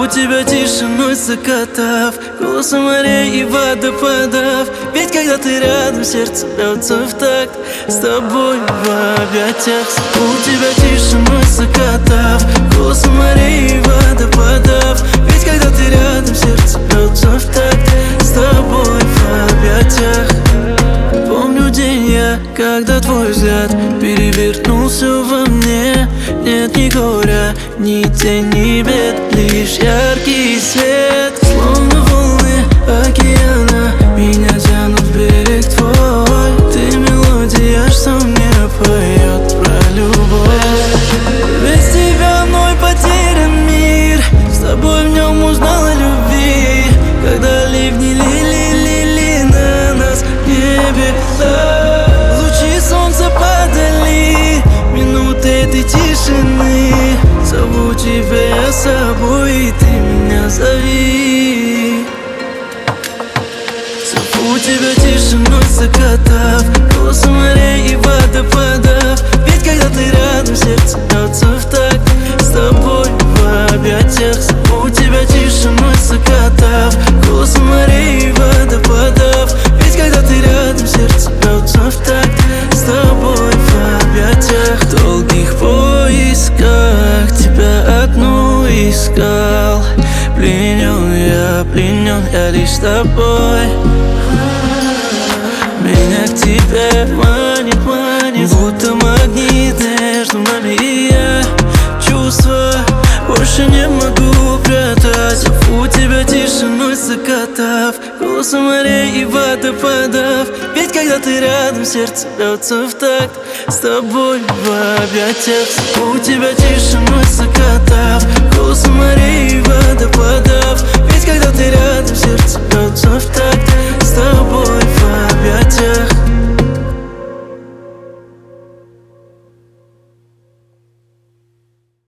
Зову тебя тишиной закатов, голосом морей и водопадов. Ведь когда ты рядом, сердце бьется в такт с тобой в объятиях. Зову тебя тишиной закатов, голосом морей и водопадов. Ведь когда ты рядом, сердце бьется в такт с тобой в объятиях. Помню день я, когда твой взгляд перевернул все во мне. Нет ни горя, ни тени, бед, лишь яркий свет. Словно волны океана меня тянут в берег твой. Ты мелодия, что мне поет про любовь. Без тебя мной потерян мир, с тобой в нем узнал о любви. Когда ливни лили на нас в небе, лучи солнца падали, минуты этой тишины. Зову тебя с собой, и ты меня зови. Зову тебя тишиной закатов, голосом морей и водопадов. Ведь когда ты рядом, сердце бьется в такт с тобой в объятиях. Зову тебя тишиной закатов, голосом морей и водопадов. Ведь когда ты рядом, сердце бьется в такт с тобой в объятиях. В долгих поисках тебя одну искал. Пленен я лишь тобой. Меня к тебе манит, будто магнит между нами и я. Чувства больше не могу прятать. Зову тебя тишиной закатов, голосом морей и водопадов. Ведь когда ты рядом, сердце бьется в такт с тобой в объятиях. Зову тебя тишиной закатов, голосом морей